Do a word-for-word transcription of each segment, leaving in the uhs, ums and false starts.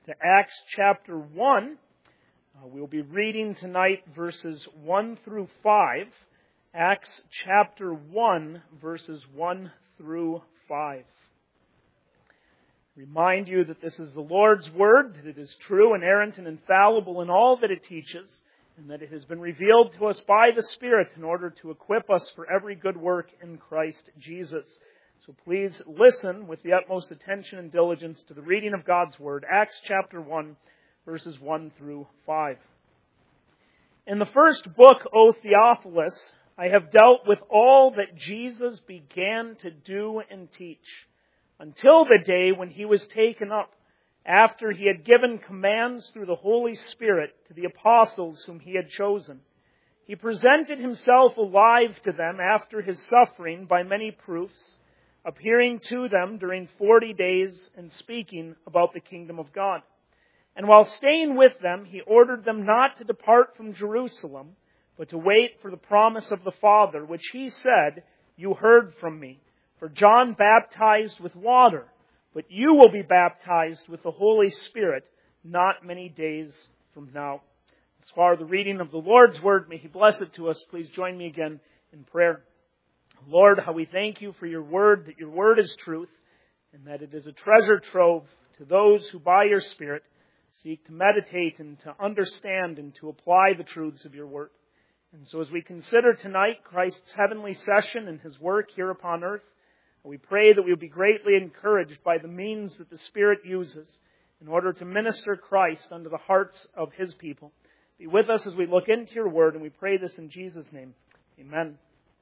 to Acts chapter one. Uh, we'll be reading tonight verses one through five. Acts chapter one, verses one through five. Remind you that this is the Lord's Word, that it is true, inerrant, and infallible in all that it teaches, and that it has been revealed to us by the Spirit in order to equip us for every good work in Christ Jesus. So please listen with the utmost attention and diligence to the reading of God's Word, Acts chapter one, verses one through five. In the first book, O Theophilus, I have dealt with all that Jesus began to do and teach, until the day when he was taken up, after he had given commands through the Holy Spirit to the apostles whom he had chosen. He presented himself alive to them after his suffering by many proofs, appearing to them during forty days and speaking about the kingdom of God. And while staying with them, he ordered them not to depart from Jerusalem, but to wait for the promise of the Father, which he said, "You heard from me. For John baptized with water, but you will be baptized with the Holy Spirit not many days from now." As far as the reading of the Lord's Word, may He bless it to us. Please join me again in prayer. Lord, how we thank You for Your Word, that Your Word is truth, and that it is a treasure trove to those who by Your Spirit seek to meditate and to understand and to apply the truths of Your Word. And so as we consider tonight Christ's heavenly session and His work here upon earth, we pray that we will be greatly encouraged by the means that the Spirit uses in order to minister Christ unto the hearts of His people. Be with us as we look into Your Word, and we pray this in Jesus' name. Amen.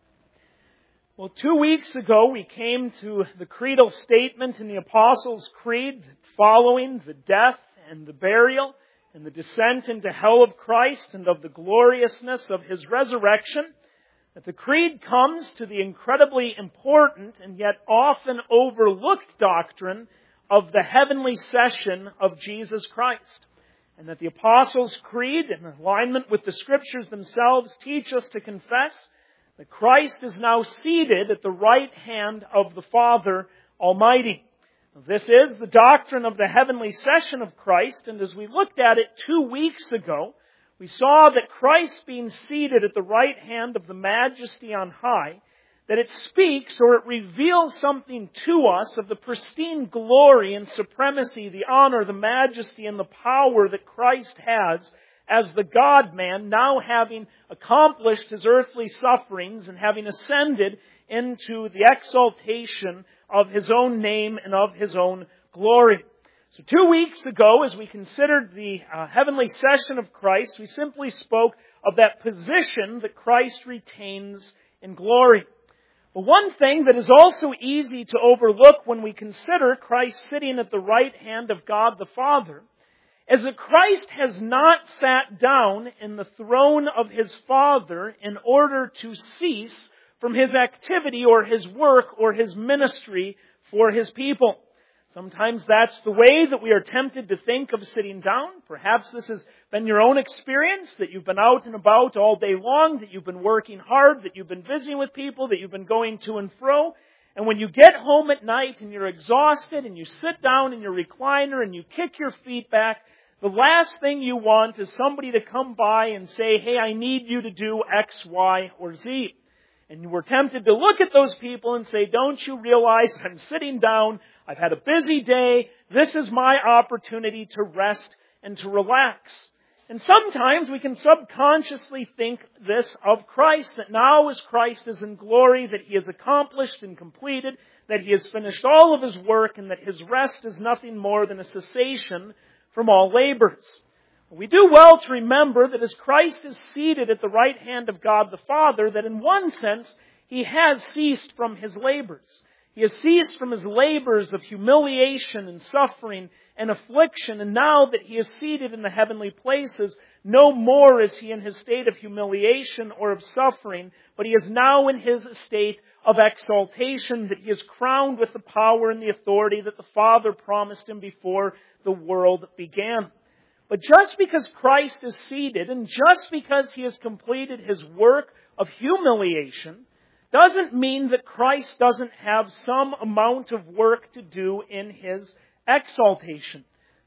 Well, two weeks ago we came to the creedal statement in the Apostles' Creed following the death and the burial and the descent into hell of Christ and of the gloriousness of His resurrection, that the Creed comes to the incredibly important and yet often overlooked doctrine of the heavenly session of Jesus Christ. And that the Apostles' Creed, in alignment with the Scriptures themselves, teach us to confess that Christ is now seated at the right hand of the Father Almighty. This is the doctrine of the heavenly session of Christ, and as we looked at it two weeks ago, we saw that Christ being seated at the right hand of the Majesty on high, that it speaks or it reveals something to us of the pristine glory and supremacy, the honor, the majesty, and the power that Christ has as the God-man, now having accomplished His earthly sufferings and having ascended into the exaltation of His own name and of His own glory. So two weeks ago, as we considered the uh, heavenly session of Christ, we simply spoke of that position that Christ retains in glory. But one thing that is also easy to overlook when we consider Christ sitting at the right hand of God the Father is that Christ has not sat down in the throne of His Father in order to cease from His activity or His work or His ministry for His people. Sometimes that's the way that we are tempted to think of sitting down. Perhaps this has been your own experience, that you've been out and about all day long, that you've been working hard, that you've been visiting with people, that you've been going to and fro. And when you get home at night and you're exhausted and you sit down in your recliner and you kick your feet back, the last thing you want is somebody to come by and say, "Hey, I need you to do X, Y, or Z." And you were tempted to look at those people and say, "Don't you realize I'm sitting down, I've had a busy day, this is my opportunity to rest and to relax." And sometimes we can subconsciously think this of Christ, that now as Christ is in glory, that He has accomplished and completed, that He has finished all of His work, and that His rest is nothing more than a cessation from all labors. We do well to remember that as Christ is seated at the right hand of God the Father, that in one sense, He has ceased from His labors. He has ceased from His labors of humiliation and suffering and affliction, and now that He is seated in the heavenly places, no more is He in His state of humiliation or of suffering, but He is now in His state of exaltation, that He is crowned with the power and the authority that the Father promised Him before the world began. But just because Christ is seated, and just because He has completed His work of humiliation, doesn't mean that Christ doesn't have some amount of work to do in His exaltation.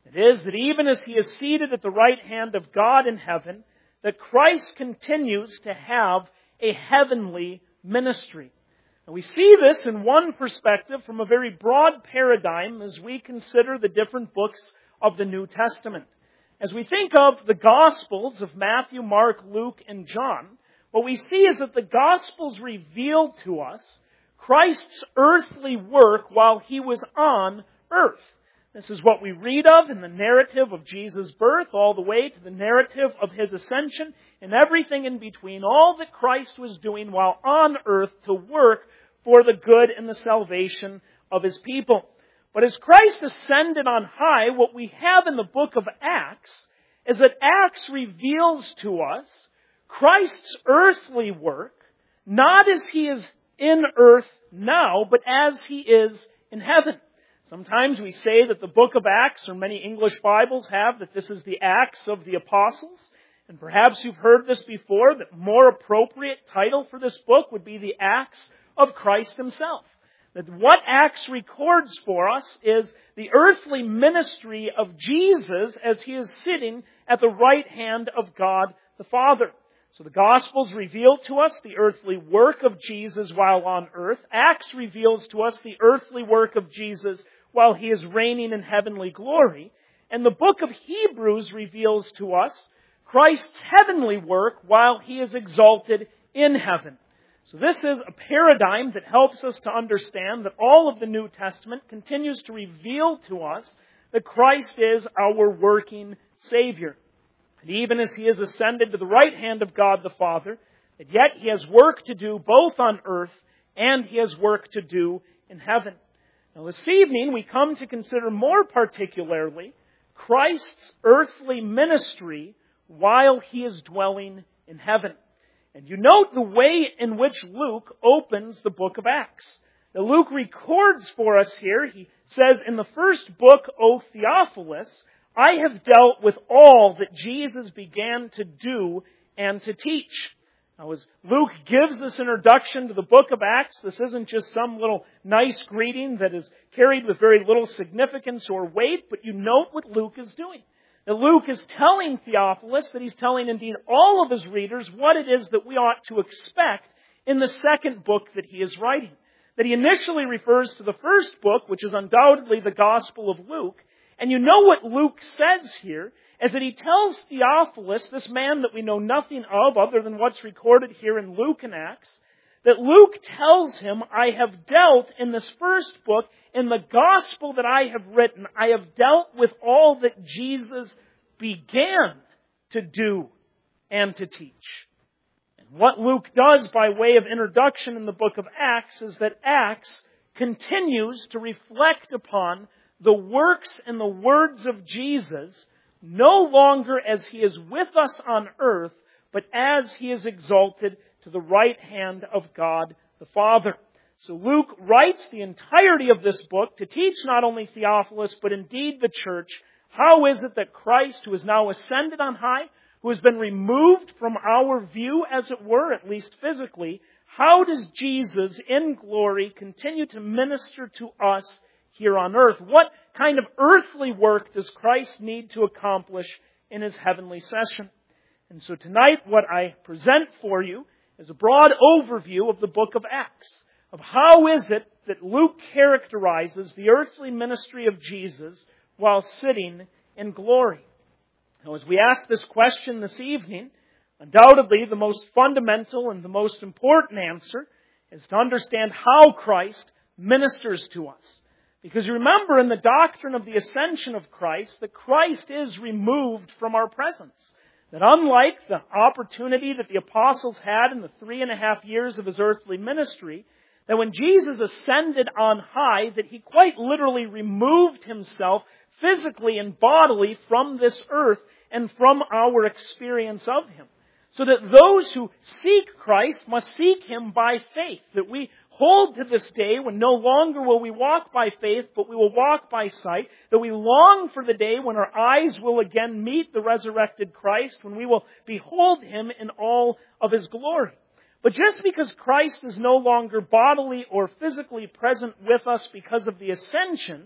It is that even as He is seated at the right hand of God in heaven, that Christ continues to have a heavenly ministry. And we see this in one perspective from a very broad paradigm as we consider the different books of the New Testament. As we think of the Gospels of Matthew, Mark, Luke, and John, what we see is that the Gospels reveal to us Christ's earthly work while He was on earth. This is what we read of in the narrative of Jesus' birth, all the way to the narrative of His ascension, and everything in between, all that Christ was doing while on earth to work for the good and the salvation of His people. But as Christ ascended on high, what we have in the book of Acts is that Acts reveals to us Christ's earthly work, not as He is in earth now, but as He is in heaven. Sometimes we say that the book of Acts, or many English Bibles have, that this is the Acts of the Apostles. And perhaps you've heard this before, that more appropriate title for this book would be the Acts of Christ Himself. That what Acts records for us is the earthly ministry of Jesus as He is sitting at the right hand of God the Father. So the Gospels reveal to us the earthly work of Jesus while on earth. Acts reveals to us the earthly work of Jesus while He is reigning in heavenly glory. And the book of Hebrews reveals to us Christ's heavenly work while He is exalted in heaven. So this is a paradigm that helps us to understand that all of the New Testament continues to reveal to us that Christ is our working Savior. And even as He is ascended to the right hand of God the Father, that yet He has work to do both on earth and He has work to do in heaven. Now this evening we come to consider more particularly Christ's earthly ministry while He is dwelling in heaven. And you note the way in which Luke opens the book of Acts. Now Luke records for us here, he says, in the first book, O Theophilus, I have dealt with all that Jesus began to do and to teach. Now as Luke gives this introduction to the book of Acts, this isn't just some little nice greeting that is carried with very little significance or weight, but you note what Luke is doing. That Luke is telling Theophilus, that he's telling indeed all of his readers what it is that we ought to expect in the second book that he is writing. That he initially refers to the first book, which is undoubtedly the Gospel of Luke. And you know what Luke says here, is that he tells Theophilus, this man that we know nothing of other than what's recorded here in Luke and Acts, that Luke tells him, I have dealt in this first book, in the gospel that I have written, I have dealt with all that Jesus began to do and to teach. And what Luke does by way of introduction in the book of Acts is that Acts continues to reflect upon the works and the words of Jesus, no longer as He is with us on earth, but as He is exalted to the right hand of God the Father. So Luke writes the entirety of this book to teach not only Theophilus, but indeed the church, how is it that Christ, who is now ascended on high, who has been removed from our view, as it were, at least physically, how does Jesus in glory continue to minister to us here on earth? What kind of earthly work does Christ need to accomplish in His heavenly session? And so tonight what I present for you is a broad overview of the book of Acts, of how is it that Luke characterizes the earthly ministry of Jesus while sitting in glory. Now, as we ask this question this evening, undoubtedly the most fundamental and the most important answer is to understand how Christ ministers to us. Because remember, in the doctrine of the ascension of Christ, that Christ is removed from our presence. That unlike the opportunity that the apostles had in the three and a half years of His earthly ministry, that when Jesus ascended on high, that He quite literally removed Himself physically and bodily from this earth and from our experience of Him. So that those who seek Christ must seek Him by faith. That we hold to this day when no longer will we walk by faith, but we will walk by sight. That we long for the day when our eyes will again meet the resurrected Christ, when we will behold Him in all of His glory. But just because Christ is no longer bodily or physically present with us because of the ascension,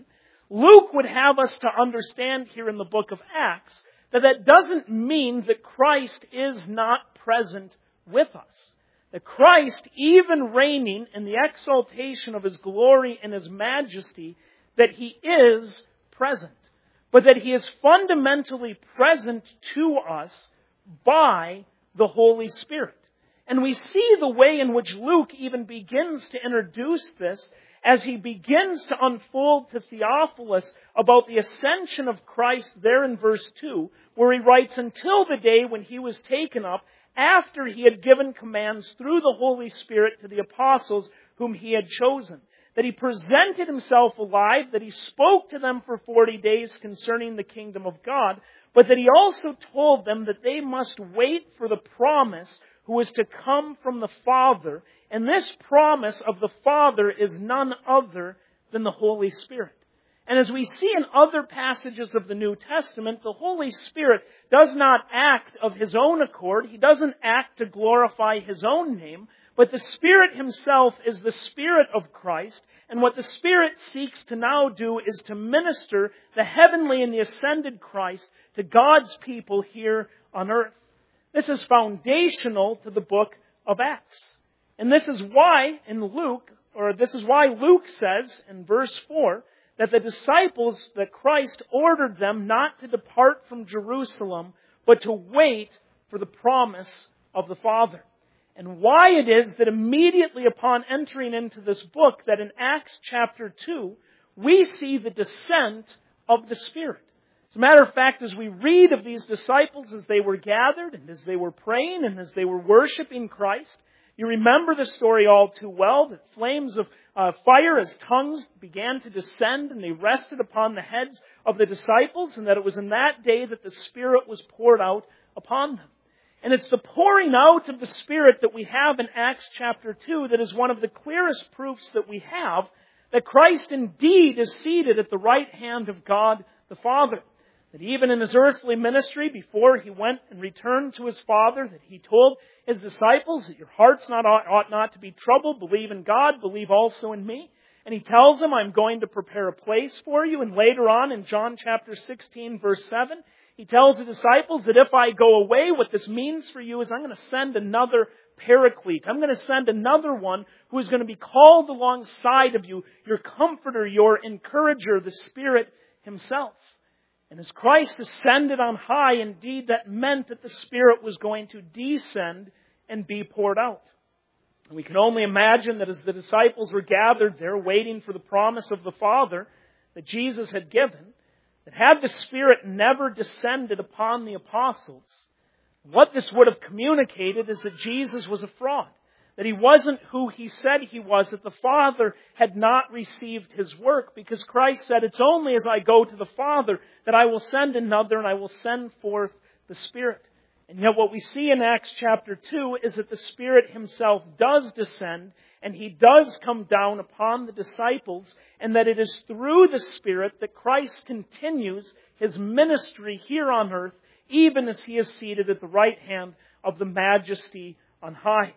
Luke would have us to understand here in the book of Acts that that doesn't mean that Christ is not present with us. That Christ, even reigning in the exaltation of His glory and His majesty, that He is present. But that He is fundamentally present to us by the Holy Spirit. And we see the way in which Luke even begins to introduce this as he begins to unfold to Theophilus about the ascension of Christ there in verse two, where he writes, until the day when He was taken up, after He had given commands through the Holy Spirit to the apostles whom He had chosen. That He presented Himself alive, that He spoke to them for forty days concerning the kingdom of God, but that He also told them that they must wait for the promise who is to come from the Father. And this promise of the Father is none other than the Holy Spirit. And as we see in other passages of the New Testament, the Holy Spirit does not act of His own accord. He doesn't act to glorify His own name. But the Spirit Himself is the Spirit of Christ. And what the Spirit seeks to now do is to minister the heavenly and the ascended Christ to God's people here on earth. This is foundational to the book of Acts. And this is why in Luke, or this is why Luke says in verse four, that the disciples, that Christ ordered them not to depart from Jerusalem, but to wait for the promise of the Father. And why it is that immediately upon entering into this book, that in Acts chapter two, we see the descent of the Spirit. As a matter of fact, as we read of these disciples as they were gathered and as they were praying and as they were worshiping Christ, you remember the story all too well, that flames of uh, fire as tongues began to descend and they rested upon the heads of the disciples, and that it was in that day that the Spirit was poured out upon them. And it's the pouring out of the Spirit that we have in Acts chapter two that is one of the clearest proofs that we have that Christ indeed is seated at the right hand of God the Father. That even in His earthly ministry, before He went and returned to His Father, that He told His disciples that your hearts not, ought not to be troubled. Believe in God, believe also in me. And He tells them, I'm going to prepare a place for you. And later on in John chapter sixteen, verse seven, He tells the disciples that if I go away, what this means for you is I'm going to send another Paraclete. I'm going to send another one who is going to be called alongside of you, your comforter, your encourager, the Spirit Himself. And as Christ ascended on high, indeed that meant that the Spirit was going to descend and be poured out. And we can only imagine that as the disciples were gathered there waiting for the promise of the Father that Jesus had given, that had the Spirit never descended upon the apostles, what this would have communicated is that Jesus was a fraud. That He wasn't who He said He was, that the Father had not received His work, because Christ said, it's only as I go to the Father that I will send another and I will send forth the Spirit. And yet what we see in Acts chapter two is that the Spirit Himself does descend and He does come down upon the disciples, and that it is through the Spirit that Christ continues His ministry here on earth, even as He is seated at the right hand of the Majesty on high.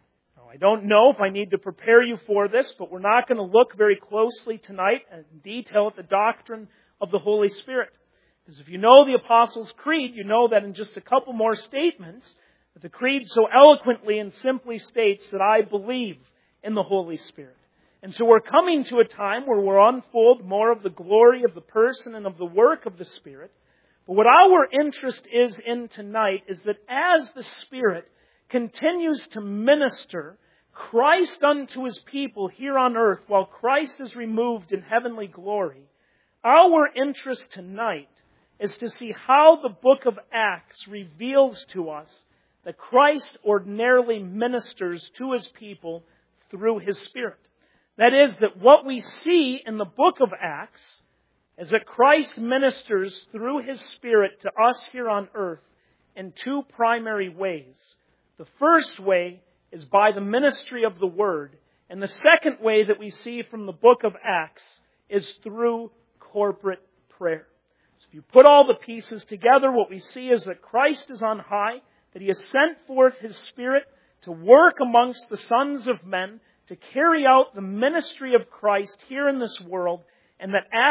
I don't know if I need to prepare you for this, but we're not going to look very closely tonight in detail at the doctrine of the Holy Spirit. Because if you know the Apostles' Creed, you know that in just a couple more statements, that the Creed so eloquently and simply states that I believe in the Holy Spirit. And so we're coming to a time where we'll unfold more of the glory of the person and of the work of the Spirit. But what our interest is in tonight is that as the Spirit continues to minister Christ unto His people here on earth while Christ is removed in heavenly glory, our interest tonight is to see how the book of Acts reveals to us that Christ ordinarily ministers to His people through His Spirit. That is, that what we see in the book of Acts is that Christ ministers through His Spirit to us here on earth in two primary ways. The first way is by the ministry of the Word. And the second way that we see from the book of Acts is through corporate prayer. So if you put all the pieces together, what we see is that Christ is on high, that He has sent forth His Spirit to work amongst the sons of men, to carry out the ministry of Christ here in this world, and that Acts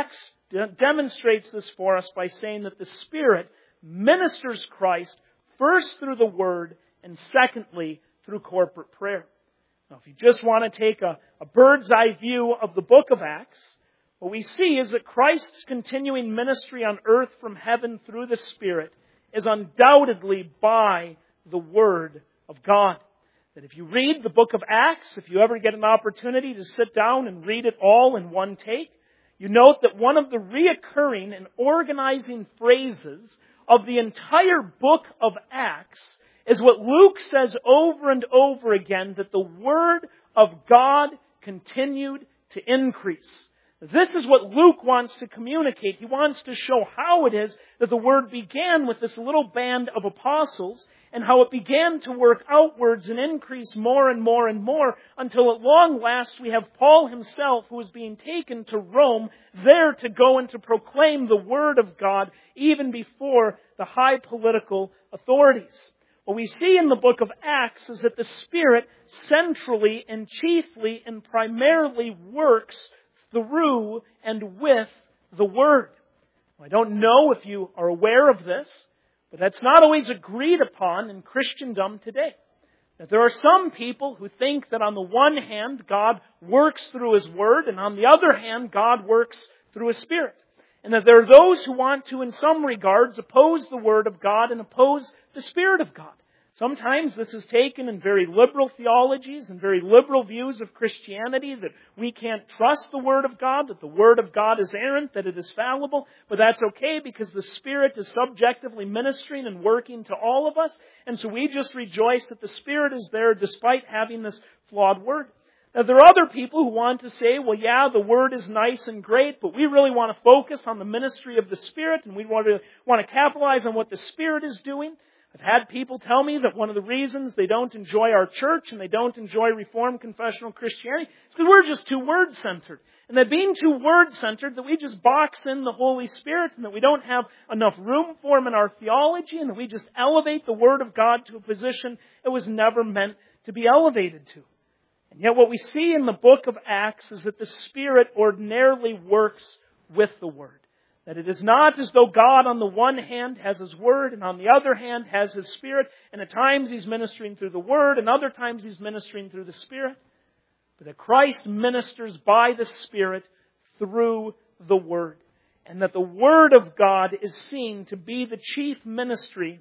de- demonstrates this for us by saying that the Spirit ministers Christ first through the Word and secondly through corporate prayer. Now, if you just want to take a, a bird's eye view of the book of Acts, what we see is that Christ's continuing ministry on earth from heaven through the Spirit is undoubtedly by the Word of God. That if you read the book of Acts, if you ever get an opportunity to sit down and read it all in one take, you note that one of the reoccurring and organizing phrases of the entire book of Acts is what Luke says over and over again, that the Word of God continued to increase. This is what Luke wants to communicate. He wants to show how it is that the Word began with this little band of apostles and how it began to work outwards and increase more and more and more until at long last we have Paul himself who is being taken to Rome there to go and to proclaim the Word of God even before the high political authorities. What we see in the book of Acts is that the Spirit centrally and chiefly and primarily works through and with the Word. I don't know if you are aware of this, but that's not always agreed upon in Christendom today. That there are some people who think that on the one hand, God works through His Word, and on the other hand, God works through His Spirit. And that there are those who want to, in some regards, oppose the Word of God and oppose the Spirit of God. Sometimes this is taken in very liberal theologies and very liberal views of Christianity, that we can't trust the Word of God, that the Word of God is errant, that it is fallible, but that's okay because the Spirit is subjectively ministering and working to all of us, and so we just rejoice that the Spirit is there despite having this flawed Word. Now, there are other people who want to say, well, yeah, the Word is nice and great, but we really want to focus on the ministry of the Spirit, and we want to, want to capitalize on what the Spirit is doing. I've had people tell me that one of the reasons they don't enjoy our church and they don't enjoy Reformed confessional Christianity is because we're just too Word-centered. And that being too Word-centered, that we just box in the Holy Spirit and that we don't have enough room for Him in our theology and that we just elevate the Word of God to a position it was never meant to be elevated to. And yet what we see in the book of Acts is that the Spirit ordinarily works with the Word. That it is not as though God on the one hand has His Word and on the other hand has His Spirit, and at times He's ministering through the Word and other times He's ministering through the Spirit. But that Christ ministers by the Spirit through the Word. And that the Word of God is seen to be the chief ministry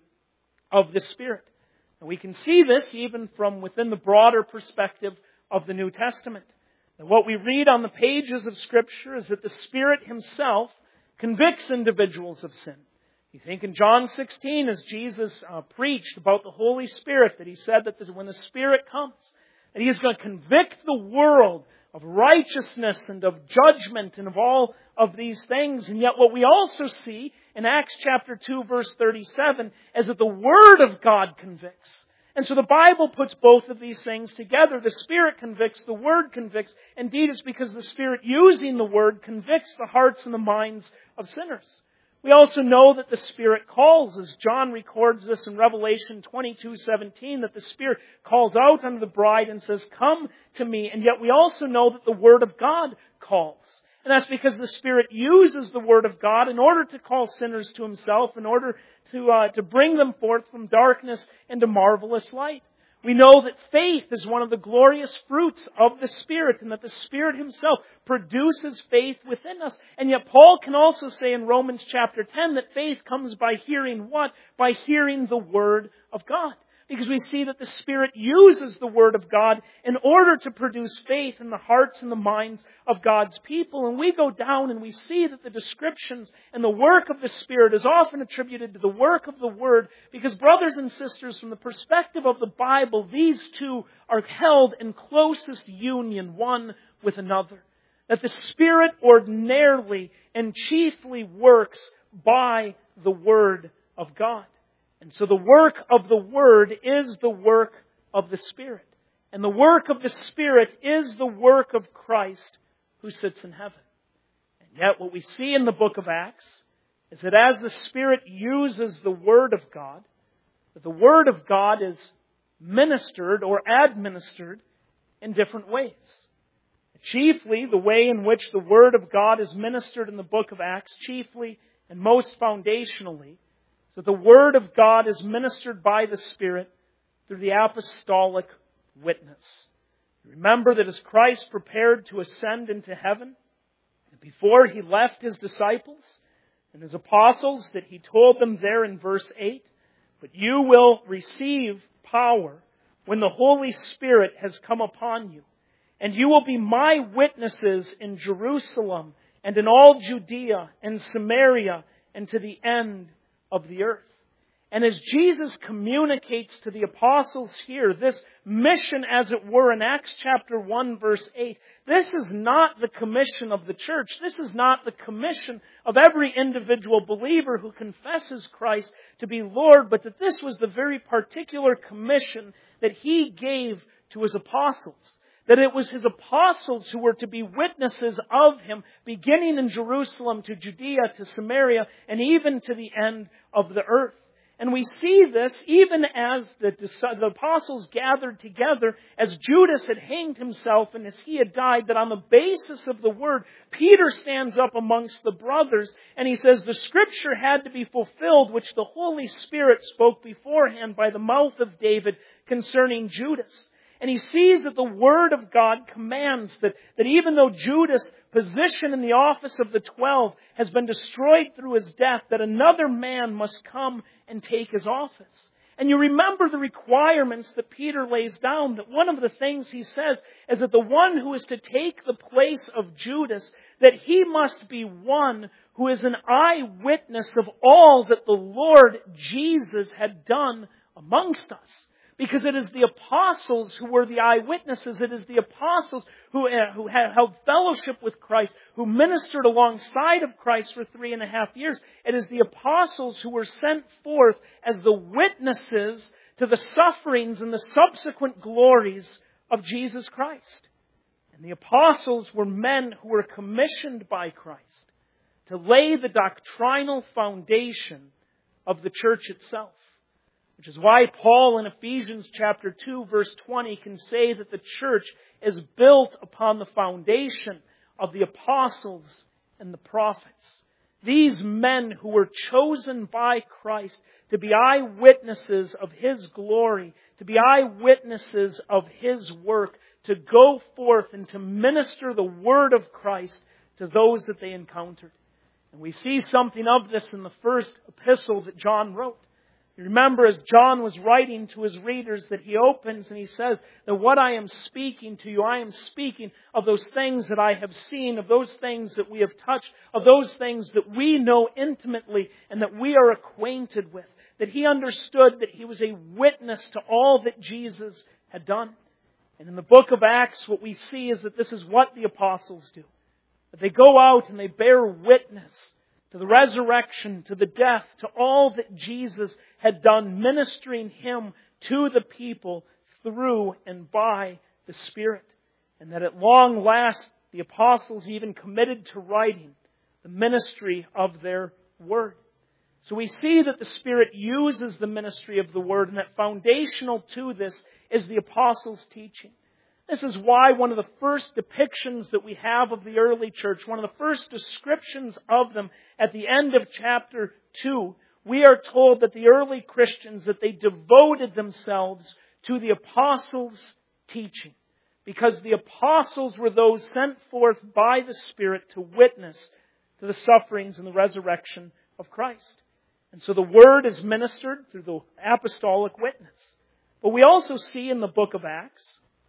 of the Spirit. And we can see this even from within the broader perspective of the New Testament. And what we read on the pages of Scripture is that the Spirit Himself convicts individuals of sin. You think in John sixteen, as Jesus uh, preached about the Holy Spirit, that He said that this, when the Spirit comes, that He is going to convict the world of righteousness and of judgment and of all of these things. And yet what we also see in Acts chapter two, verse thirty-seven, is that the Word of God convicts. And so the Bible puts both of these things together. The Spirit convicts, the Word convicts. Indeed, it's because the Spirit using the Word convicts the hearts and the minds of sinners. We also know that the Spirit calls, as John records this in Revelation twenty-two seventeen, that the Spirit calls out unto the bride and says, "Come to me." And yet we also know that the Word of God calls. And that's because the Spirit uses the Word of God in order to call sinners to Himself, in order to uh, to bring them forth from darkness into marvelous light. We know that faith is one of the glorious fruits of the Spirit, and that the Spirit Himself produces faith within us. And yet Paul can also say in Romans chapter ten that faith comes by hearing what? By hearing the Word of God. Because we see that the Spirit uses the Word of God in order to produce faith in the hearts and the minds of God's people. And we go down and we see that the descriptions and the work of the Spirit is often attributed to the work of the Word. Because brothers and sisters, from the perspective of the Bible, these two are held in closest union one with another. That the Spirit ordinarily and chiefly works by the Word of God. And so the work of the Word is the work of the Spirit. And the work of the Spirit is the work of Christ who sits in heaven. And yet what we see in the book of Acts is that as the Spirit uses the Word of God, that the Word of God is ministered or administered in different ways. Chiefly, the way in which the Word of God is ministered in the book of Acts, chiefly and most foundationally, is that the Word of God is ministered by the Spirit through the apostolic witness. Remember that as Christ prepared to ascend into heaven, before He left His disciples and His apostles, that He told them there in verse eight, "But you will receive power when the Holy Spirit has come upon you. And you will be my witnesses in Jerusalem and in all Judea and Samaria and to the end of the earth." And as Jesus communicates to the apostles here, this mission, as it were, in Acts chapter one, verse eight, this is not the commission of the church. This is not the commission of every individual believer who confesses Christ to be Lord, but that this was the very particular commission that He gave to His apostles. That it was His apostles who were to be witnesses of Him, beginning in Jerusalem to Judea to Samaria and even to the end of the earth. And we see this even as the, the apostles gathered together, as Judas had hanged himself and as he had died, that on the basis of the Word, Peter stands up amongst the brothers and he says the Scripture had to be fulfilled, which the Holy Spirit spoke beforehand by the mouth of David concerning Judas. And he sees that the Word of God commands that, that even though Judas' position in the office of the twelve has been destroyed through his death, that another man must come and take his office. And you remember the requirements that Peter lays down, that one of the things he says is that the one who is to take the place of Judas, that he must be one who is an eyewitness of all that the Lord Jesus had done amongst us. Because it is the apostles who were the eyewitnesses. It is the apostles who, uh, who had held fellowship with Christ, who ministered alongside of Christ for three and a half years. It is the apostles who were sent forth as the witnesses to the sufferings and the subsequent glories of Jesus Christ. And the apostles were men who were commissioned by Christ to lay the doctrinal foundation of the church itself. Which is why Paul in Ephesians chapter two verse twenty can say that the church is built upon the foundation of the apostles and the prophets. These men who were chosen by Christ to be eyewitnesses of His glory, to be eyewitnesses of His work, to go forth and to minister the Word of Christ to those that they encountered. And we see something of this in the first epistle that John wrote. You remember as John was writing to his readers that he opens and he says that what I am speaking to you, I am speaking of those things that I have seen, of those things that we have touched, of those things that we know intimately and that we are acquainted with. That he understood that he was a witness to all that Jesus had done. And in the book of Acts, what we see is that this is what the apostles do. That they go out and they bear witness to the resurrection, to the death, to all that Jesus had done, ministering Him to the people through and by the Spirit. And that at long last, the apostles even committed to writing the ministry of their Word. So we see that the Spirit uses the ministry of the Word, and that foundational to this is the apostles' teaching. This is why one of the first depictions that we have of the early church, one of the first descriptions of them at the end of chapter two, we are told that the early Christians, that they devoted themselves to the apostles' teaching. Because the apostles were those sent forth by the Spirit to witness to the sufferings and the resurrection of Christ. And so the Word is ministered through the apostolic witness. But we also see in the book of Acts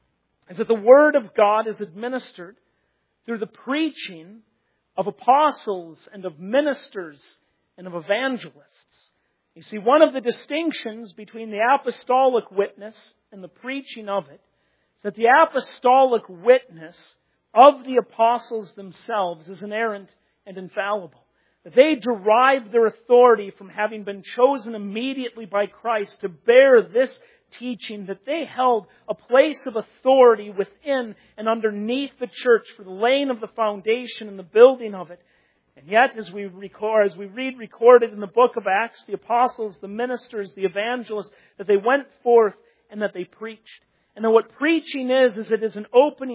is that the Word of God is administered through the preaching of apostles and of ministers and of evangelists. You see, one of the distinctions between the apostolic witness and the preaching of it is that the apostolic witness of the apostles themselves is inerrant and infallible. That they derive their authority from having been chosen immediately by Christ to bear this teaching, that they held a place of authority within and underneath the church for the laying of the foundation and the building of it. And yet, as we record, as we read recorded in the book of Acts, the apostles, the ministers, the evangelists, that they went forth and that they preached. And then what preaching is, is it is an opening up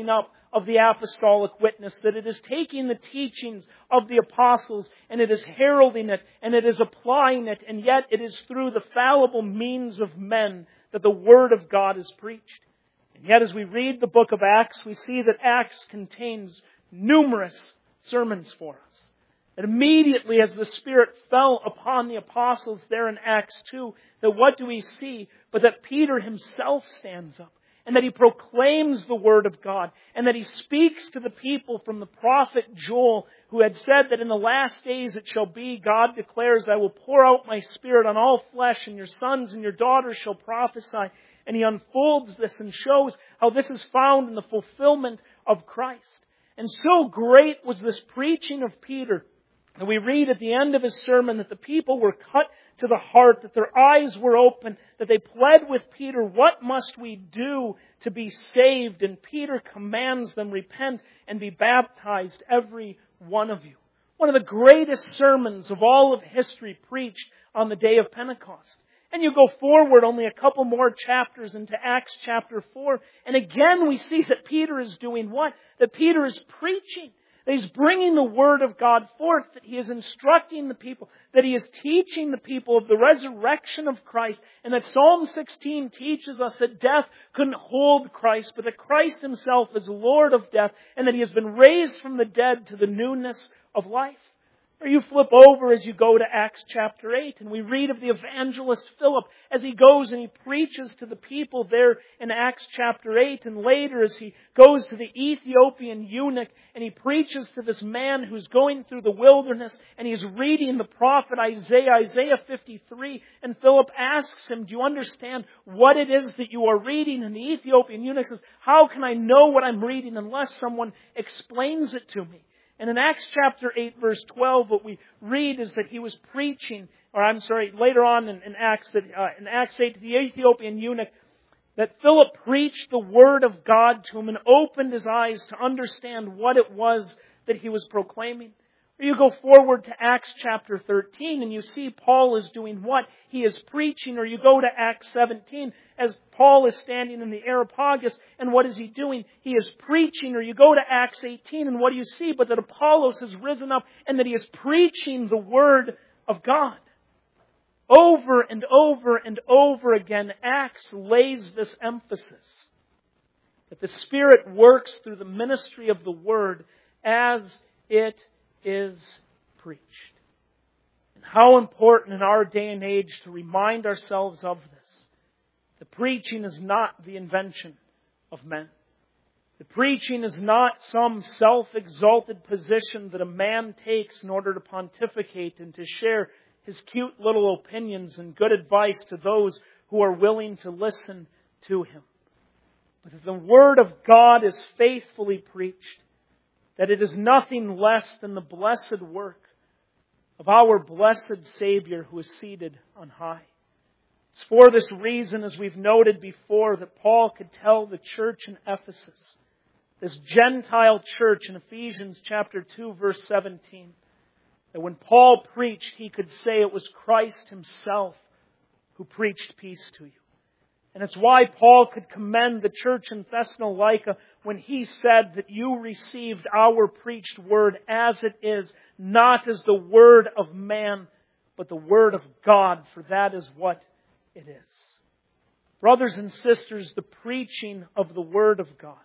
of the apostolic witness, that it is taking the teachings of the apostles and it is heralding it and it is applying it, and yet it is through the fallible means of men that the Word of God is preached. And yet as we read the book of Acts, we see that Acts contains numerous sermons for us. And immediately as the Spirit fell upon the apostles there in Acts two, that what do we see? But that Peter himself stands up and that he proclaims the Word of God and that he speaks to the people from the prophet Joel, who had said that in the last days it shall be, God declares, I will pour out my Spirit on all flesh, and your sons and your daughters shall prophesy. And he unfolds this and shows how this is found in the fulfillment of Christ. And so great was this preaching of Peter, and we read at the end of his sermon that the people were cut to the heart, that their eyes were open, that they pled with Peter, what must we do to be saved? And Peter commands them, repent and be baptized, every one of you. One of the greatest sermons of all of history preached on the day of Pentecost. And you go forward only a couple more chapters into Acts chapter four, and again we see that Peter is doing what? That Peter is preaching. That he's bringing the Word of God forth, that he is instructing the people, that he is teaching the people of the resurrection of Christ, and that Psalm sixteen teaches us that death couldn't hold Christ, but that Christ himself is Lord of death, and that he has been raised from the dead to the newness of life. Or you flip over as you go to Acts chapter eight, and we read of the evangelist Philip as he goes and he preaches to the people there in Acts chapter eight, and later as he goes to the Ethiopian eunuch and he preaches to this man who's going through the wilderness and he's reading the prophet Isaiah, Isaiah fifty-three, and Philip asks him, do you understand what it is that you are reading? And the Ethiopian eunuch says, how can I know what I'm reading unless someone explains it to me? And in Acts chapter eight, verse twelve, what we read is that he was preaching, or I'm sorry, later on in, in Acts, that, uh, in Acts eight, to the Ethiopian eunuch, that Philip preached the Word of God to him and opened his eyes to understand what it was that he was proclaiming. Or you go forward to Acts chapter thirteen and you see Paul is doing what? He is preaching. Or you go to Acts seventeen as Paul is standing in the Areopagus, and what is he doing? He is preaching. Or you go to Acts eighteen and what do you see? But that Apollos has risen up and that he is preaching the Word of God. Over and over and over again, Acts lays this emphasis that the Spirit works through the ministry of the Word as it is preached. And how important in our day and age to remind ourselves of this. The preaching is not the invention of men. The preaching is not some self-exalted position that a man takes in order to pontificate and to share his cute little opinions and good advice to those who are willing to listen to him. But that the Word of God is faithfully preached, that it is nothing less than the blessed work of our blessed Savior who is seated on high. It's for this reason, as we've noted before, that Paul could tell the church in Ephesus, this Gentile church in Ephesians chapter two, verse seventeen, that when Paul preached, he could say it was Christ himself who preached peace to you. And it's why Paul could commend the church in Thessalonica when he said that you received our preached word as it is, not as the word of man, but the word of God, for that is what it is. Brothers and sisters, the preaching of the Word of God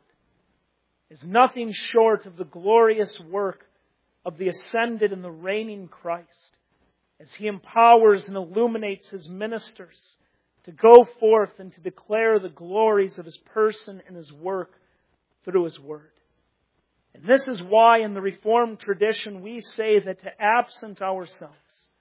is nothing short of the glorious work of the ascended and the reigning Christ, as He empowers and illuminates His ministers to go forth and to declare the glories of His person and His work through His Word. And this is why in the Reformed tradition we say that to absent ourselves,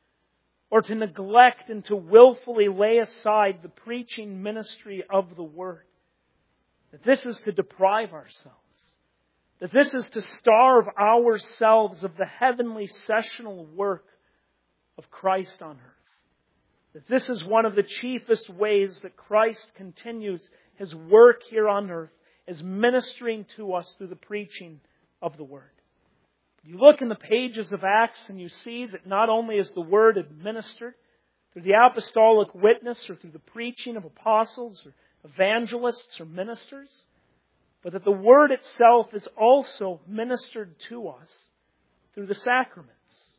or to neglect and to willfully lay aside the preaching ministry of the Word, that this is to deprive ourselves, that this is to starve ourselves of the heavenly sessional work of Christ on earth. That this is one of the chiefest ways that Christ continues His work here on earth, is ministering to us through the preaching of the Word. You look in the pages of Acts and you see that not only is the Word administered through the apostolic witness or through the preaching of apostles or evangelists or ministers, but that the Word itself is also ministered to us through the sacraments.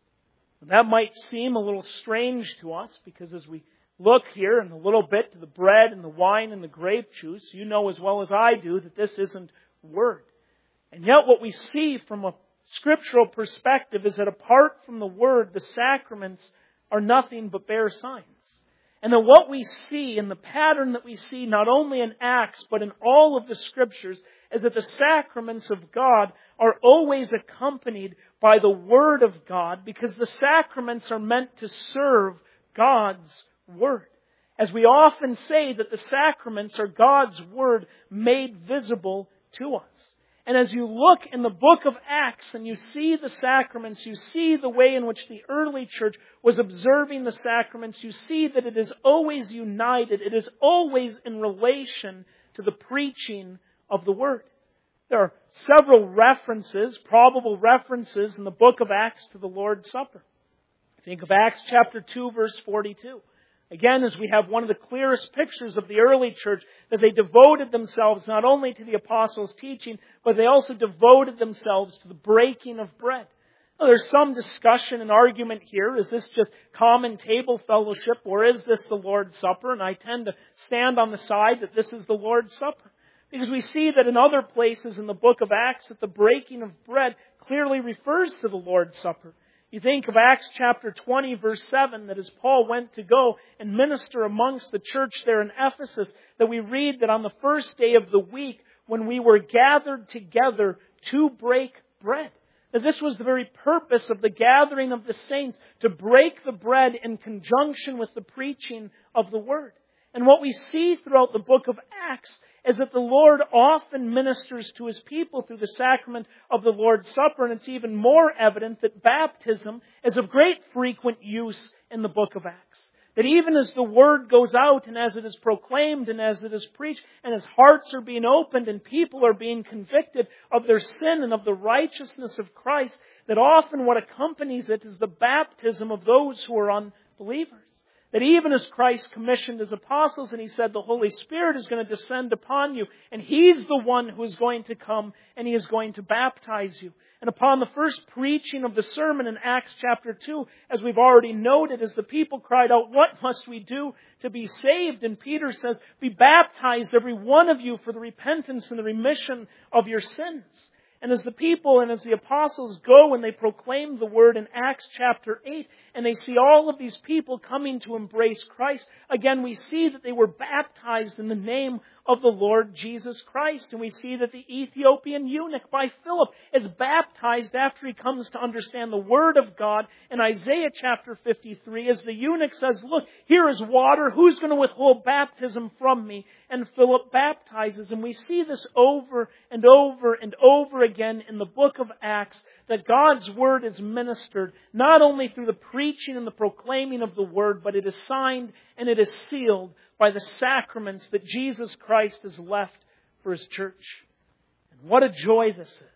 And that might seem a little strange to us, because as we look here in a little bit to the bread and the wine and the grape juice, you know as well as I do that this isn't Word. And yet what we see from a scriptural perspective is that apart from the Word, the sacraments are nothing but bare signs. And that what we see in the pattern that we see not only in Acts but in all of the Scriptures is that the sacraments of God are always accompanied by the Word of God, because the sacraments are meant to serve God's Word. As we often say that the sacraments are God's Word made visible to us. And as you look in the book of Acts and you see the sacraments, you see the way in which the early church was observing the sacraments, you see that it is always united. It is always in relation to the preaching of the Word. There are several references, probable references in the book of Acts to the Lord's Supper. Think of Acts chapter two, verse forty-two. Again, as we have one of the clearest pictures of the early church, that they devoted themselves not only to the apostles' teaching, but they also devoted themselves to the breaking of bread. Now, there's some discussion and argument here. Is this just common table fellowship, or is this the Lord's Supper? And I tend to stand on the side that this is the Lord's Supper. Because we see that in other places in the book of Acts that the breaking of bread clearly refers to the Lord's Supper. You think of Acts chapter twenty, verse seven, that as Paul went to go and minister amongst the church there in Ephesus, that we read that on the first day of the week, when we were gathered together to break bread. That this was the very purpose of the gathering of the saints, to break the bread in conjunction with the preaching of the Word. And what we see throughout the book of Acts is that the Lord often ministers to His people through the sacrament of the Lord's Supper, and it's even more evident that baptism is of great frequent use in the book of Acts. That even as the Word goes out and as it is proclaimed and as it is preached and as hearts are being opened and people are being convicted of their sin and of the righteousness of Christ, that often what accompanies it is the baptism of those who are unbelievers. That even as Christ commissioned His apostles and He said the Holy Spirit is going to descend upon you and He's the one who is going to come and He is going to baptize you. And upon the first preaching of the sermon in Acts chapter two, as we've already noted, as the people cried out, "What must we do to be saved?" And Peter says, "Be baptized, every one of you, for the repentance and the remission of your sins." And as the people and as the apostles go and they proclaim the Word in Acts chapter eight, and they see all of these people coming to embrace Christ, again we see that they were baptized in the name of the Lord Jesus Christ. And we see that the Ethiopian eunuch by Philip is baptized after he comes to understand the Word of God in Isaiah chapter fifty-three, as the eunuch says, "Look, here is water. Who's going to withhold baptism from me?" And Philip baptizes. And we see this over and over and over again in the book of Acts, that God's Word is ministered not only through the preaching and the proclaiming of the Word, but it is signed and it is sealed by the sacraments that Jesus Christ has left for His church. And what a joy this is,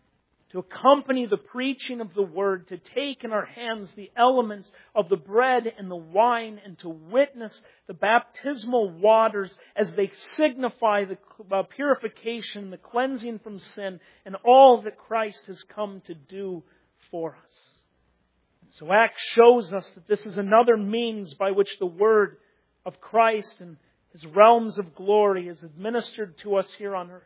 to accompany the preaching of the Word, to take in our hands the elements of the bread and the wine, and to witness the baptismal waters as they signify the purification, the cleansing from sin, and all that Christ has come to do for us. So Acts shows us that this is another means by which the Word of Christ and His realms of glory is administered to us here on earth.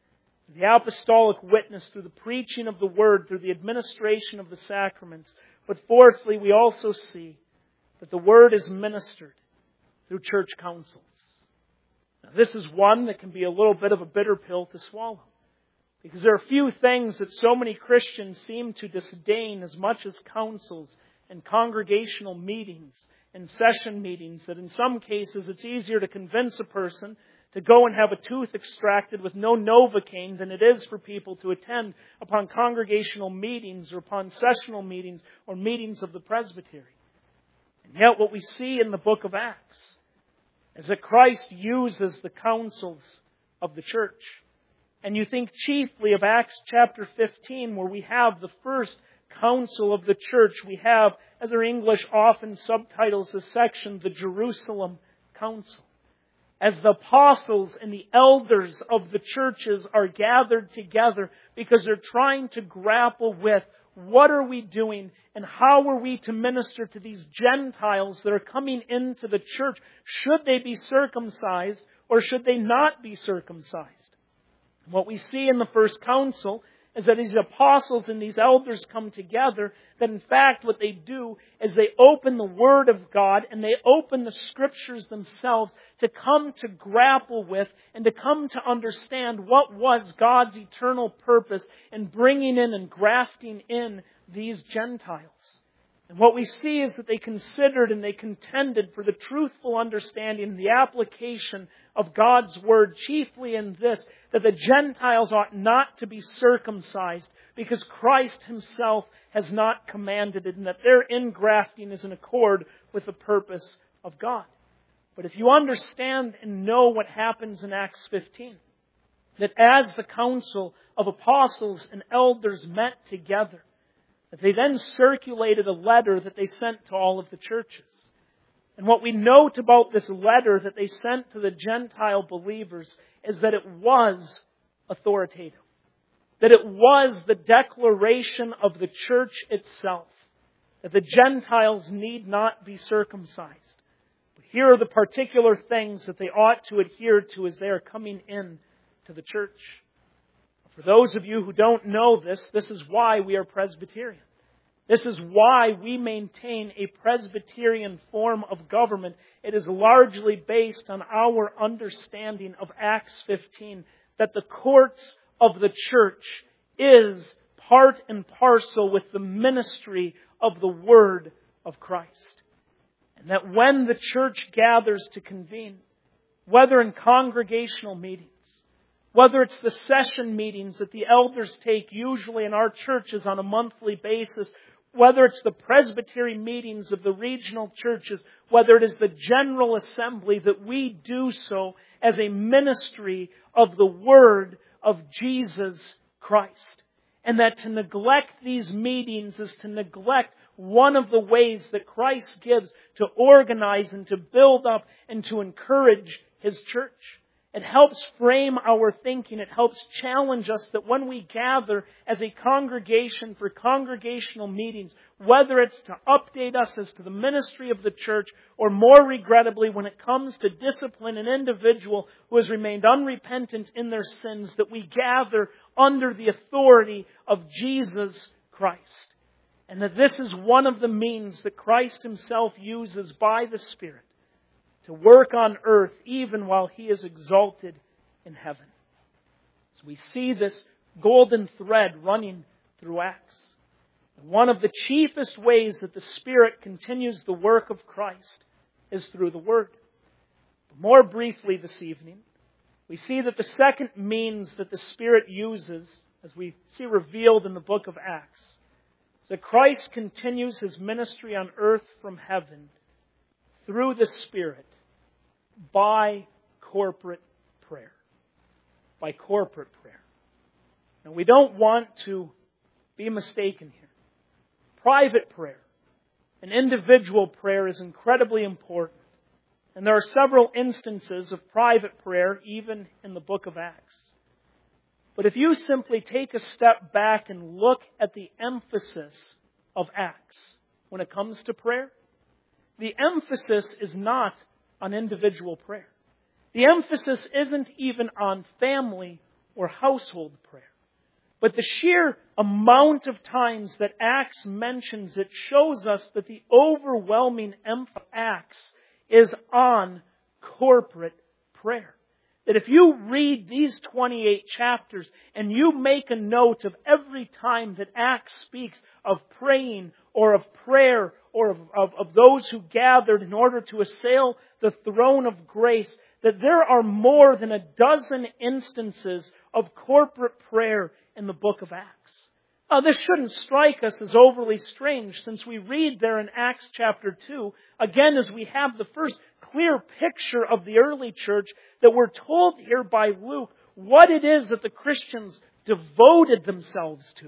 The apostolic witness through the preaching of the Word, through the administration of the sacraments. But fourthly, we also see that the Word is ministered through church councils. Now, this is one that can be a little bit of a bitter pill to swallow, because there are few things that so many Christians seem to disdain as much as councils and congregational meetings and session meetings, that in some cases it's easier to convince a person to go and have a tooth extracted with no Novocaine than it is for people to attend upon congregational meetings or upon sessional meetings or meetings of the presbytery. And yet what we see in the book of Acts is that Christ uses the councils of the church. And you think chiefly of Acts chapter fifteen, where we have the first council of the church. We have, as our English often subtitles this section, the Jerusalem Council. as the apostles and the elders of the churches are gathered together because they're trying to grapple with what are we doing and how are we to minister to these Gentiles that are coming into the church? Should they be circumcised or should they not be circumcised? What we see in the first council is that these apostles and these elders come together, that in fact what they do is they open the Word of God and they open the Scriptures themselves to come to grapple with and to come to understand what was God's eternal purpose in bringing in and grafting in these Gentiles. And what we see is that they considered and they contended for the truthful understanding and the application of God's Word, chiefly in this, that the Gentiles ought not to be circumcised because Christ Himself has not commanded it, and that their ingrafting is in accord with the purpose of God. But if you understand and know what happens in Acts fifteen, that as the council of apostles and elders met together, that they then circulated a letter that they sent to all of the churches. And what we note about this letter that they sent to the Gentile believers is that it was authoritative. That it was the declaration of the church itself. That the Gentiles need not be circumcised. But here are the particular things that they ought to adhere to as they are coming in to the church. For those of you who don't know this, this is why we are Presbyterian. This is why we maintain a Presbyterian form of government. It is largely based on our understanding of Acts fifteen, that the courts of the church is part and parcel with the ministry of the Word of Christ. And that when the church gathers to convene, whether in congregational meetings, whether it's the session meetings that the elders take usually in our churches on a monthly basis, whether it's the presbytery meetings of the regional churches, whether it is the General Assembly, that we do so as a ministry of the Word of Jesus Christ. And that to neglect these meetings is to neglect one of the ways that Christ gives to organize and to build up and to encourage His church. It helps frame our thinking. It helps challenge us that when we gather as a congregation for congregational meetings, whether it's to update us as to the ministry of the church, or more regrettably, when it comes to discipline an individual who has remained unrepentant in their sins, that we gather under the authority of Jesus Christ. And that this is one of the means that Christ Himself uses by the Spirit to work on earth even while He is exalted in heaven. So we see this golden thread running through Acts. And one of the chiefest ways that the Spirit continues the work of Christ is through the Word. But more briefly this evening, we see that the second means that the Spirit uses, as we see revealed in the book of Acts, is that Christ continues His ministry on earth from heaven through the Spirit by corporate prayer. By corporate prayer. Now, we don't want to be mistaken here. Private prayer and individual prayer is incredibly important. And there are several instances of private prayer even in the book of Acts. But if you simply take a step back and look at the emphasis of Acts when it comes to prayer, the emphasis is not on individual prayer. The emphasis isn't even on family or household prayer. But the sheer amount of times that Acts mentions it shows us that the overwhelming emphasis of Acts is on corporate prayer. That if you read these twenty-eight chapters and you make a note of every time that Acts speaks of praying or of prayer or of, of, of those who gathered in order to assail the throne of grace, that there are more than a dozen instances of corporate prayer in the book of Acts. Now, this shouldn't strike us as overly strange, since we read there in Acts chapter two, again as we have the first clear picture of the early church, that we're told here by Luke what it is that the Christians devoted themselves to.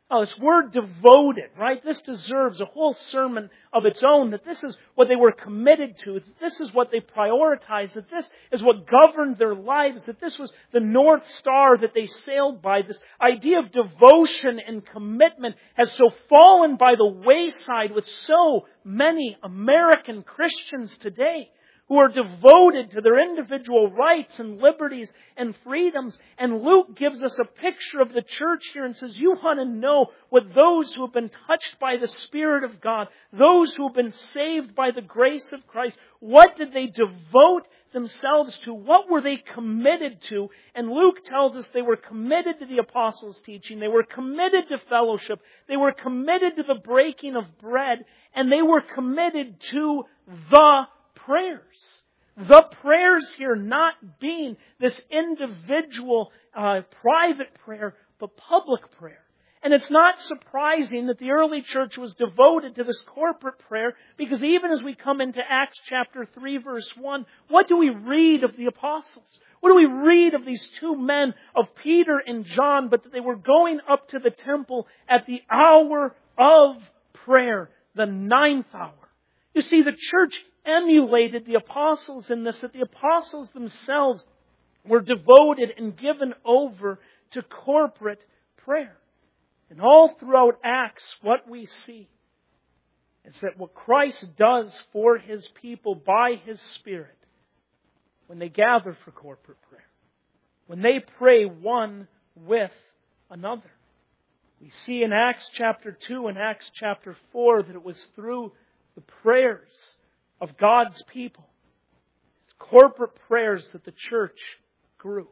Oh, this word devoted, right? This deserves a whole sermon of its own, that this is what they were committed to, that this is what they prioritized, that this is what governed their lives, that this was the North Star that they sailed by. This idea of devotion and commitment has so fallen by the wayside with so many American Christians today, who are devoted to their individual rights and liberties and freedoms. And Luke gives us a picture of the church here and says, you want to know what those who have been touched by the Spirit of God, those who have been saved by the grace of Christ, what did they devote themselves to? What were they committed to? And Luke tells us they were committed to the apostles' teaching. They were committed to fellowship. They were committed to the breaking of bread. And they were committed to the prayers. The prayers here not being this individual, uh, private prayer, but public prayer. And it's not surprising that the early church was devoted to this corporate prayer, because even as we come into Acts chapter three verse one, what do we read of the apostles? What do we read of these two men, of Peter and John, but that they were going up to the temple at the hour of prayer, the ninth hour. You see, the church emulated the apostles in this, that the apostles themselves were devoted and given over to corporate prayer. And all throughout Acts, what we see is that what Christ does for His people by His Spirit, when they gather for corporate prayer, when they pray one with another. We see in Acts chapter two and Acts chapter four that it was through the prayers of God's people, corporate prayers, that the church grew.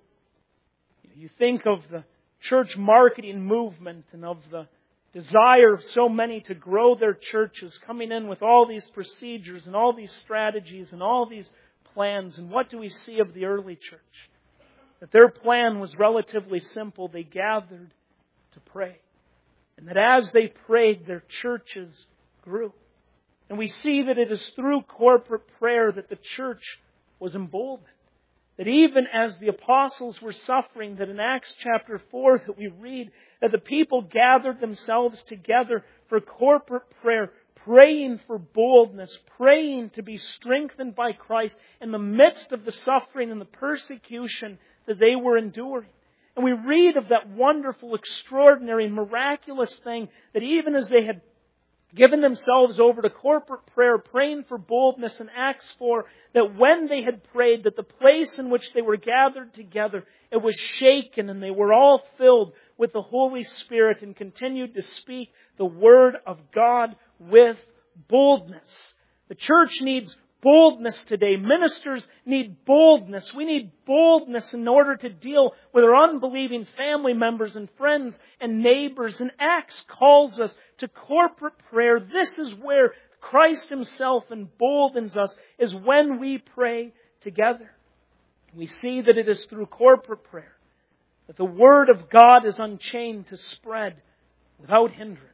You think of the church marketing movement and of the desire of so many to grow their churches, coming in with all these procedures and all these strategies and all these plans. And what do we see of the early church? That their plan was relatively simple. They gathered to pray. And that as they prayed, their churches grew. And we see that it is through corporate prayer that the church was emboldened. That even as the apostles were suffering, that in Acts chapter four that we read that the people gathered themselves together for corporate prayer, praying for boldness, praying to be strengthened by Christ in the midst of the suffering and the persecution that they were enduring. And we read of that wonderful, extraordinary, miraculous thing that even as they had given themselves over to corporate prayer, praying for boldness in Acts four, that when they had prayed, that the place in which they were gathered together, it was shaken, and they were all filled with the Holy Spirit and continued to speak the Word of God with boldness. The church needs boldness today. Ministers need boldness. We need boldness in order to deal with our unbelieving family members and friends and neighbors. And Acts calls us to corporate prayer. This is where Christ Himself emboldens us, is when we pray together. We see that it is through corporate prayer that the Word of God is unchained to spread without hindrance.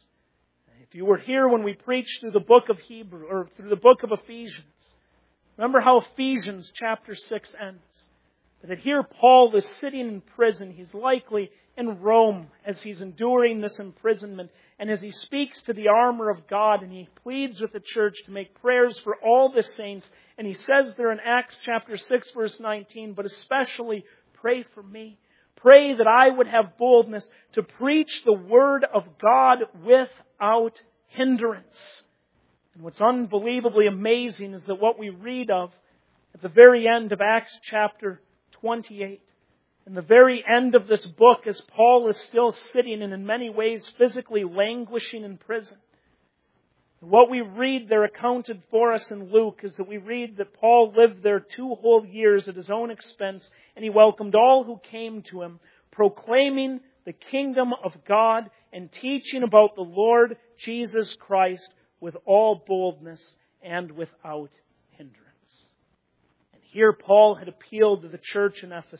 If you were here when we preached through the book of Hebrew, or through the book of Ephesians, remember how Ephesians chapter six ends. That here Paul is sitting in prison. He's likely in Rome as he's enduring this imprisonment. And as he speaks to the armor of God and he pleads with the church to make prayers for all the saints. And he says there in Acts chapter six verse nineteen, but especially pray for me. Pray that I would have boldness to preach the Word of God without hindrance. And what's unbelievably amazing is that what we read of at the very end of Acts chapter twenty-eight, in the very end of this book, as Paul is still sitting and in many ways physically languishing in prison, what we read there accounted for us in Luke is that we read that Paul lived there two whole years at his own expense, and he welcomed all who came to him, proclaiming the kingdom of God and teaching about the Lord Jesus Christ with all boldness and without hindrance. And here Paul had appealed to the church in Ephesus.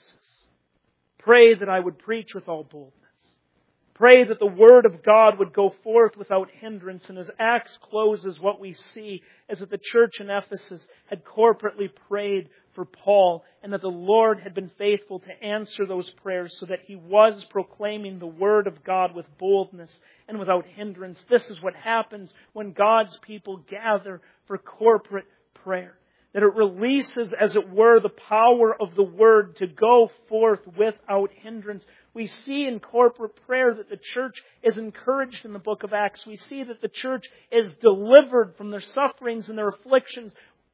Pray that I would preach with all boldness. Pray that the Word of God would go forth without hindrance. And as Acts closes, what we see is that the church in Ephesus had corporately prayed for Paul, and that the Lord had been faithful to answer those prayers so that he was proclaiming the Word of God with boldness and without hindrance. This is what happens when God's people gather for corporate prayer. That it releases, as it were, the power of the Word to go forth without hindrance. We see in corporate prayer that the church is encouraged in the book of Acts. We see that the church is delivered from their sufferings and their afflictions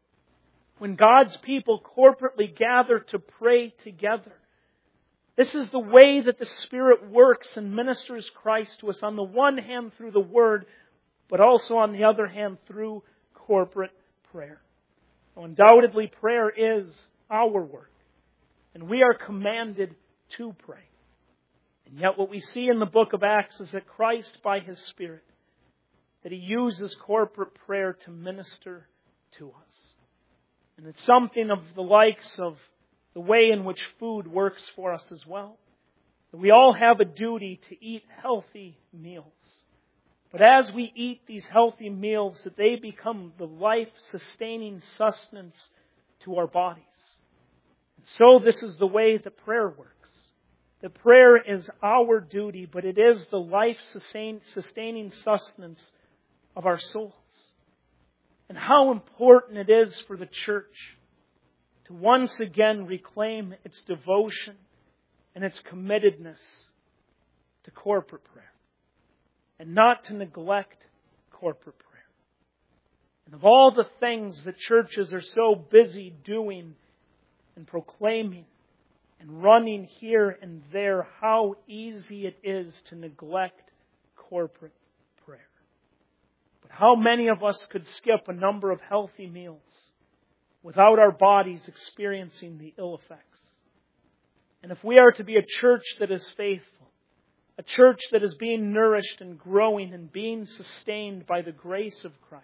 when God's people corporately gather to pray together. This is the way that the Spirit works and ministers Christ to us, on the one hand through the Word, but also on the other hand through corporate prayer. Now, undoubtedly, prayer is our work, and we are commanded to pray. And yet what we see in the book of Acts is that Christ, by His Spirit, that He uses corporate prayer to minister to us. And it's something of the likes of the way in which food works for us as well. That we all have a duty to eat healthy meals. But as we eat these healthy meals, that they become the life-sustaining sustenance to our bodies. And so this is the way that prayer works. That prayer is our duty, but it is the life-sustaining sustenance of our souls. And how important it is for the church to once again reclaim its devotion and its committedness to corporate prayer. And not to neglect corporate prayer. And of all the things that churches are so busy doing and proclaiming and running here and there, how easy it is to neglect corporate prayer. But how many of us could skip a number of healthy meals without our bodies experiencing the ill effects? And if we are to be a church that is faithful, a church that is being nourished and growing and being sustained by the grace of Christ,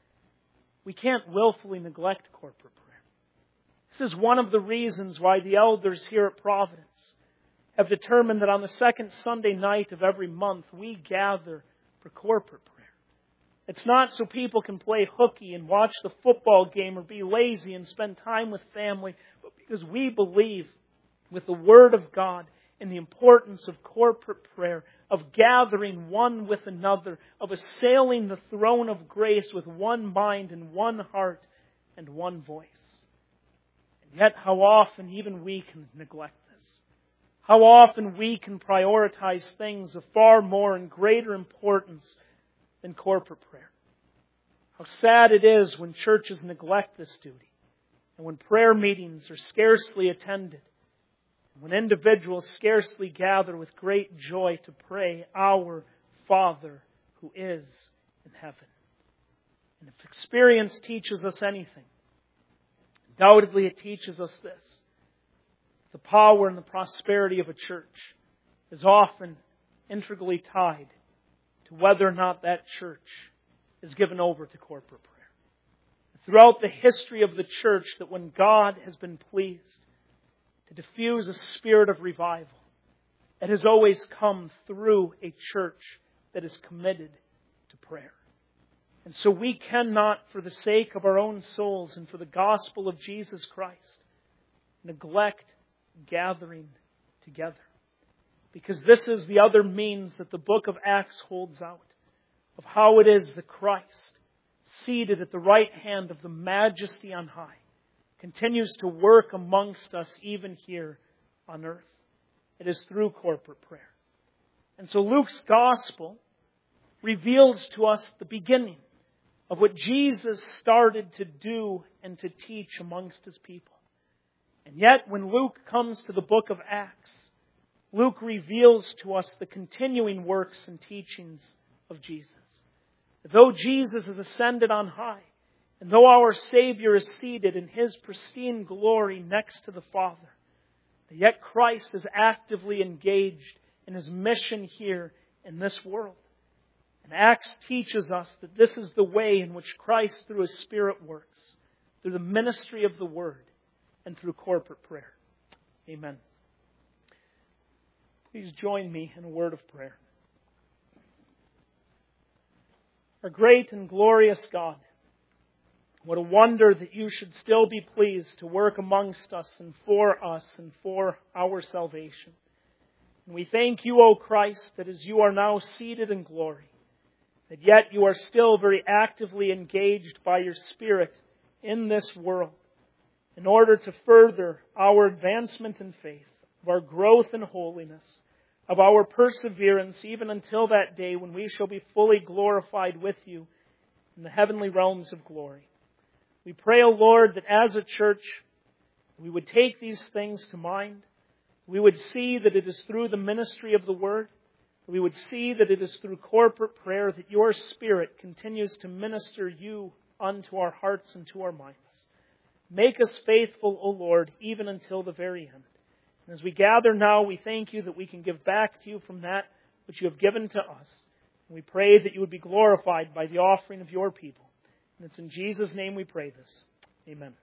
we can't willfully neglect corporate prayer. This is one of the reasons why the elders here at Providence have determined that on the second Sunday night of every month we gather for corporate prayer. It's not so people can play hooky and watch the football game or be lazy and spend time with family, but because we believe with the Word of God in the importance of corporate prayer, of gathering one with another, of assailing the throne of grace with one mind and one heart and one voice. And yet how often even we can neglect this. How often we can prioritize things of far more and greater importance than corporate prayer. How sad it is when churches neglect this duty, and when prayer meetings are scarcely attended, when individuals scarcely gather with great joy to pray, Our Father who is in heaven. And if experience teaches us anything, undoubtedly it teaches us this. The power and the prosperity of a church is often integrally tied to whether or not that church is given over to corporate prayer. Throughout the history of the church, that when God has been pleased to diffuse a spirit of revival, it has always come through a church that is committed to prayer. And so we cannot, for the sake of our own souls and for the gospel of Jesus Christ, neglect gathering together. Because this is the other means that the book of Acts holds out of how it is that Christ, seated at the right hand of the Majesty on high, continues to work amongst us even here on earth. It is through corporate prayer. And so Luke's gospel reveals to us the beginning of what Jesus started to do and to teach amongst His people. And yet when Luke comes to the book of Acts, Luke reveals to us the continuing works and teachings of Jesus. Though Jesus is ascended on high, and though our Savior is seated in His pristine glory next to the Father, yet Christ is actively engaged in His mission here in this world. And Acts teaches us that this is the way in which Christ, through His Spirit, works, through the ministry of the Word and through corporate prayer. Amen. Please join me in a word of prayer. Our great and glorious God, What a wonder that you should still be pleased to work amongst us and for us and for our salvation. And we thank you, O Christ, that as you are now seated in glory, that yet you are still very actively engaged by your Spirit in this world in order to further our advancement in faith, of our growth in holiness, of our perseverance, even until that day when we shall be fully glorified with you in the heavenly realms of glory. We pray, O Lord, that as a church, we would take these things to mind. We would see that it is through the ministry of the Word. We would see that it is through corporate prayer that your Spirit continues to minister you unto our hearts and to our minds. Make us faithful, O Lord, even until the very end. And as we gather now, we thank you that we can give back to you from that which you have given to us. And we pray that you would be glorified by the offering of your people. And it's in Jesus' name we pray this. Amen.